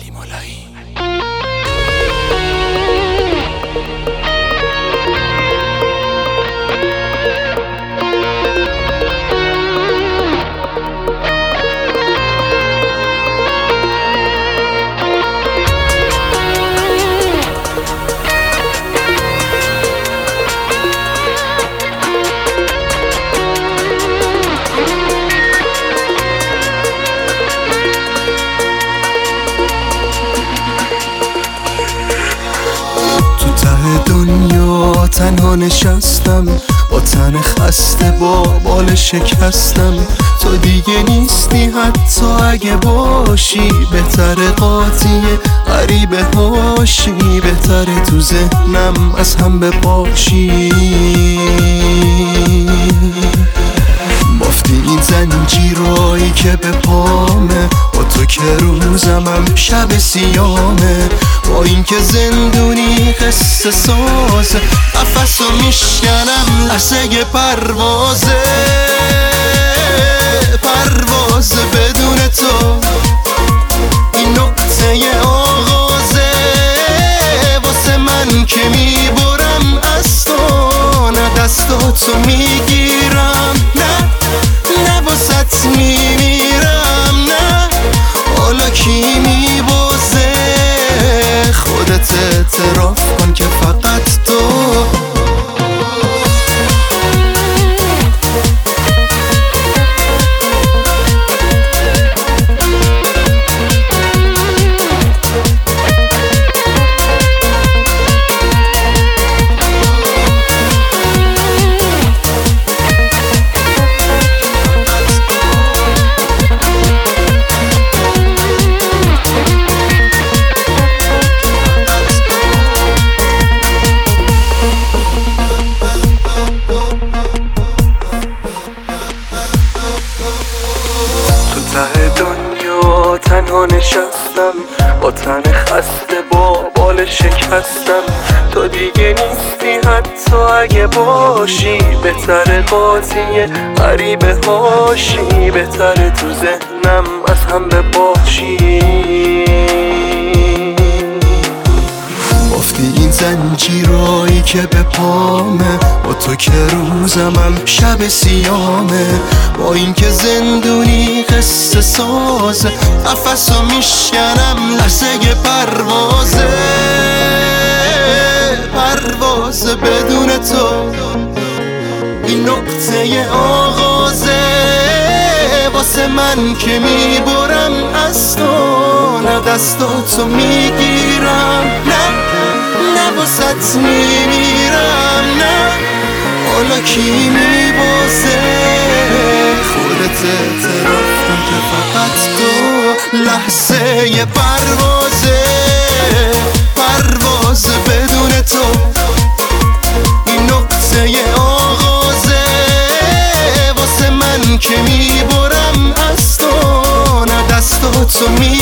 علی مولایی. دنیا تنها نشستم، با تن خسته با بال شکستم. تو دیگه نیستی حتی اگه باشی، بهتره قاطی غریبه هاشی، بهتره تو ذهنم از هم بپاشی. بافتی این زنجیرایی که به پامه، با تو که روزمم شب سیامه. با این که زندونی قصه سازه، قفصو میشکنم لحظه پروازه. پروازه بدون تو، این نقطه آغازه. واسه من که میبرم از تو، نه دستاتو میگیرم، نه واسط میمیرم. نه حالا کی میبازه، خودت اعتراف کن که فقط تو. ته دنیا تنها نشستم، با تن خسته با بال شکستم. تو دیگه نیستی حتی اگه باشی، بهتره قاطی غریبه هاشی، بهتره تو ذهنم از هم بپاشی. بافتی این زنجیرایی که به پامه، با تو که روزمم شب سیامه. با این که زندونی قصه سازه، قفصو میشکنم لحظه پروازه. پروازه بدون تو، این نقطه آغازه. واسه من که میبرم از تو، نه دستاتو میگیرم، نه واسط میمیرم. نه حالا کی میبازه، خودت اعتراف کن که فقط تو. لحظه پروازه، پروازه بدون تو، این نقطه آغازه. واسه من که میبرم از تو، نه دستاتو